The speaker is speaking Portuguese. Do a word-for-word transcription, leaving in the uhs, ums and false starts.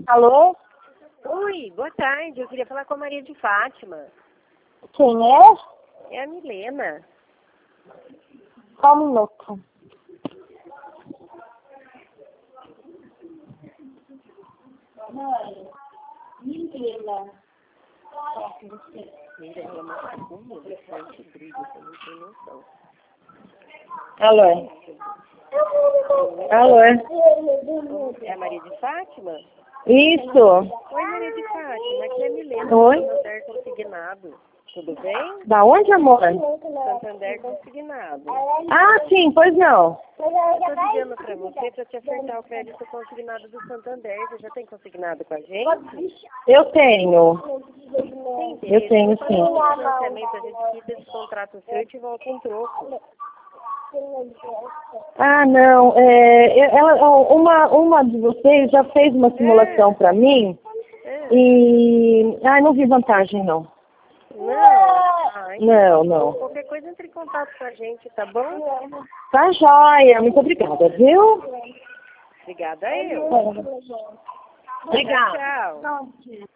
Alô? Oi, boa tarde. Eu queria falar com a Maria de Fátima. Quem é? É a Milena. Só um minuto. Mãe, Milena. Ela é uma figura bastante brilho, você não tem noção. Alô? Alô? É a Maria de Fátima? Isso. Oi, Maria de Fátima. Aqui é a Milena, Oi? do Santander Consignado. Tudo bem? Da onde, amor? Santander Consignado. Ah, sim, pois não. Eu tô ligando pra você pra te acertar o crédito consignado do Santander. Você já tem consignado com a gente? Eu tenho. Tem Eu tenho, sim. No financiamento, a gente quita esse contrato seu e te volta um troco. Ah, não. É, eu- ela, uma, uma de vocês já fez uma simulação pra mim É. e... Ai, não vi vantagem, não. Não? Ai, Não, não. qualquer coisa entre em contato com a gente, tá bom? Tá joia. Muito obrigada, viu? Obrigada a eu. Obrigada. Tchau, tchau.